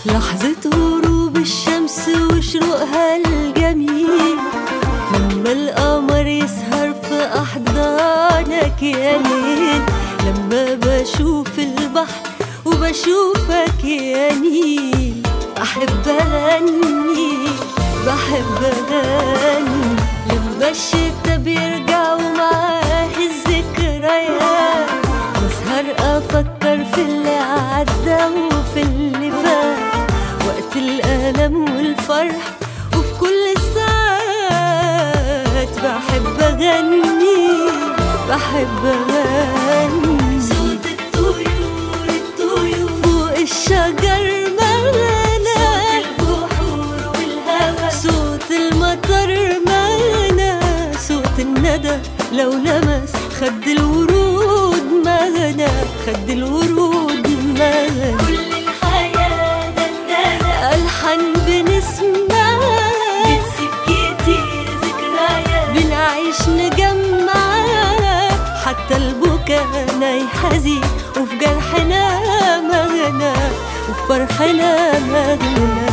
لحظة غروب الشمس وشروقها الجميل، لما القمر يسهر في أحضانك يا ليل، لما بشوف البحر وبشوفك يا نيل، أحب أغني بحب أغني. لما الشتا بيرجع ومعاه الذكريات، نسهر أفكر في اللي عدى وفي اللي فات، وقت الألم والفرح وفي كل الساعات. بحب أغني بحب أغني. صوت الطيور الطيور فوق الشجر مغنى، صوت البحور والهوى، صوت المطر مغنى، صوت الندى لو لمس خد الورود مغنى، خد الورود مغنى. كل الحياة دندنة ألحن بنسمعها، بنسيب كتير ذكريات بنعيش نجمعها، حتى البكا نيحزن وفي جرحنا مغنى وفي فرحنا مغنى.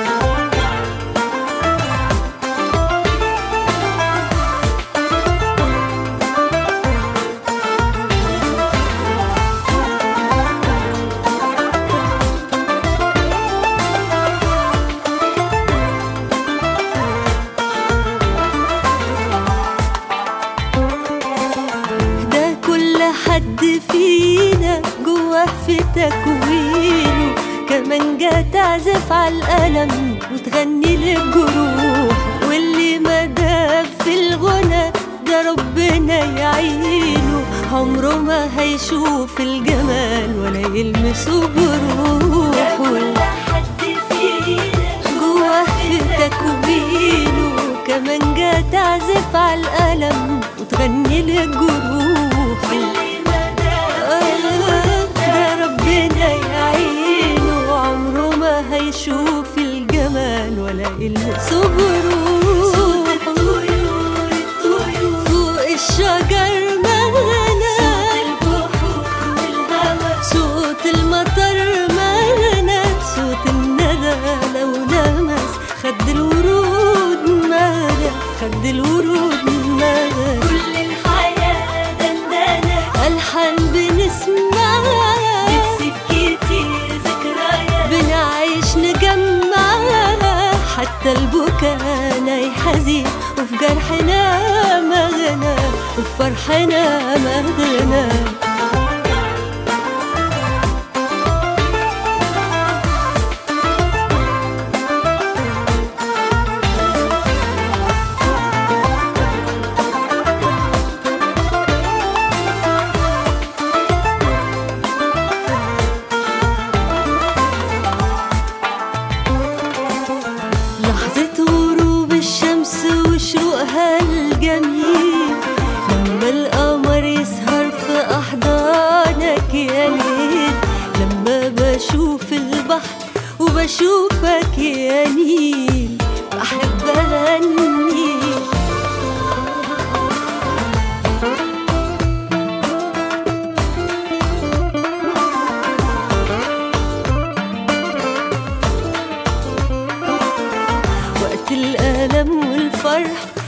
حد فينا جواه في تكوينه كمان جا تعزف على الألم وتغني للجروح، واللي ما داب في الغنى ده ربنا يعينه، عمره ما هيشوف الجمال ولا يلمسه بروح. كل حد فينا جواه في تكوينه كمان جا تعزف على الألم وتغني للجروح، هيشوف الجمال ولا يلمسه بروح. صوت الطيور الطيور فوق الشجر مغنى، صوت البحور والهوى، صوت المطر مغنى، صوت الندى لو لمس خد الورود مغنى، خد الورود مغنى. كل الحياة دندنة ألحن بنسمعها، بنسيب كتير ذكريات بنعيش نجمعها، حتى البكا نيحزن وفي جرحنا مغنى وفي فرحنا مغنى. وشروقها الجميل، لما القمر يسهر في أحضانك يا ليل، لما بشوف البحر وبشوفك يا نيل، بحب أغني. وقت الألم والفرح